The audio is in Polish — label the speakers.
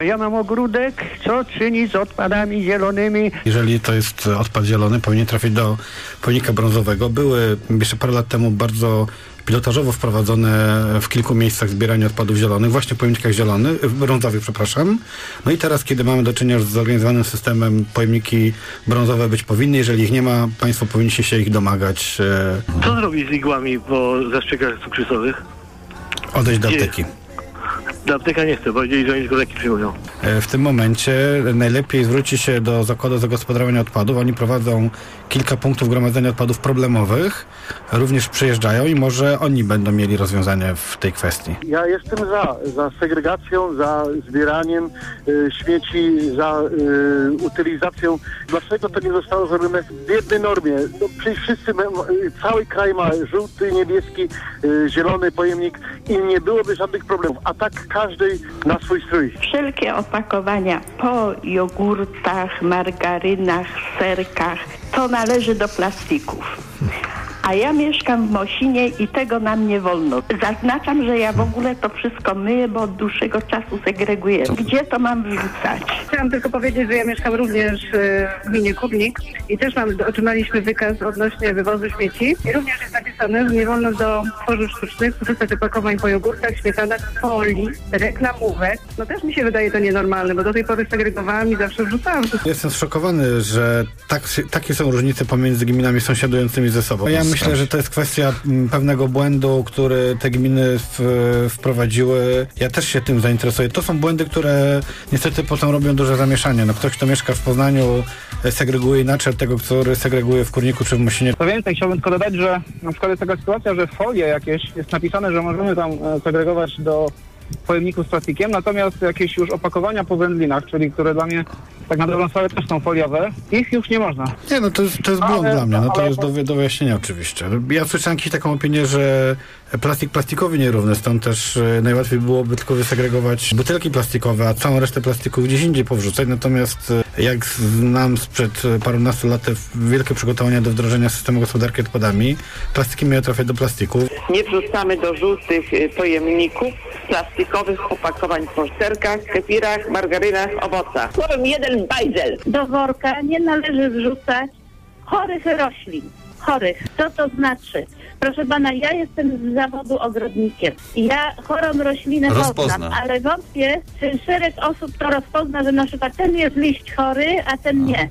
Speaker 1: Ja mam ogródek, co czyni z odpadami zielonymi?
Speaker 2: Jeżeli to jest odpad zielony, powinien trafić do pojemnika brązowego. Były jeszcze parę lat temu bardzo pilotażowo wprowadzone w kilku miejscach zbieranie odpadów zielonych, właśnie w pojemnikach brązowych, przepraszam. No i teraz, kiedy mamy do czynienia z zorganizowanym systemem, pojemniki brązowe być powinny. Jeżeli ich nie ma, państwo powinniście się ich domagać.
Speaker 3: Co zrobić z igłami po zastrzykrach cukrzycowych?
Speaker 2: Odejść do apteki.
Speaker 3: Do apteka nie chcę, powiedzieli, że oni tylko leki przyjmują.
Speaker 2: W tym momencie najlepiej zwrócić się do Zakładu Zagospodarowania Odpadów. Oni prowadzą kilka punktów gromadzenia odpadów problemowych. Również przyjeżdżają i może oni będą mieli rozwiązanie w tej kwestii.
Speaker 4: Ja jestem za segregacją, za zbieraniem śmieci, za utylizacją. Dlaczego to nie zostało zrobione w jednej normie? No, przecież cały kraj ma żółty, niebieski, zielony pojemnik i nie byłoby żadnych problemów. A tak każdy na swój strój.
Speaker 5: Wszelkie opakowania po jogurtach, margarynach, serkach, to należy do plastików. A ja mieszkam w Mosinie i tego nam nie wolno. Zaznaczam, że ja w ogóle to wszystko myję, bo od dłuższego czasu segreguję. Gdzie to mam wrzucać?
Speaker 6: Chciałam tylko powiedzieć, że ja mieszkam również w gminie Kubnik i też otrzymaliśmy wykaz odnośnie wywozu śmieci. I również jest napisane, że nie wolno do tworzyw sztucznych wrzucać opakowań po jogurtach, śmietanach, folii, reklamówek. No też mi się wydaje to nienormalne, bo do tej pory segregowałam i zawsze wrzucałam.
Speaker 2: Jestem zszokowany, że takie są różnice pomiędzy gminami sąsiadującymi ze sobą. Ja myślę, że to jest kwestia pewnego błędu, który te gminy wprowadziły. Ja też się tym zainteresuję. To są błędy, które niestety potem robią duże zamieszanie. No, ktoś, kto mieszka w Poznaniu, segreguje inaczej od tego, który segreguje w Kurniku czy w Mosinie.
Speaker 7: Co więcej, chciałbym tylko dodać, że na przykład jest taka sytuacja, że folie jakieś jest napisane, że możemy tam segregować do pojemników z plastikiem, natomiast jakieś już opakowania po wędlinach, czyli które dla mnie tak na dobrą sprawę też są foliowe, ich już nie można.
Speaker 2: Nie, no to jest błąd dla mnie, no to jest do wyjaśnienia oczywiście. Ja słyszałem kiedyś taką opinię, że plastik plastikowi nierówny, stąd też najłatwiej byłoby tylko wysegregować butelki plastikowe, a całą resztę plastiku gdzieś indziej powrzucać, natomiast jak znam sprzed parunastu lat wielkie przygotowania do wdrożenia systemu gospodarki odpadami, plastiki miały trafiać do plastiku.
Speaker 8: Nie wrzucamy do żółtych pojemników plastikowych opakowań po serkach, kefirach, margarynach, owocach. Słowem jeden bajzel.
Speaker 9: Do worka nie należy wrzucać chorych roślin. Chorych. Co to znaczy? Proszę pana, ja jestem z zawodu ogrodnikiem. Ja chorą roślinę poznam, ale wątpię, czy szereg osób to rozpozna, że na przykład ten jest liść chory, a ten nie.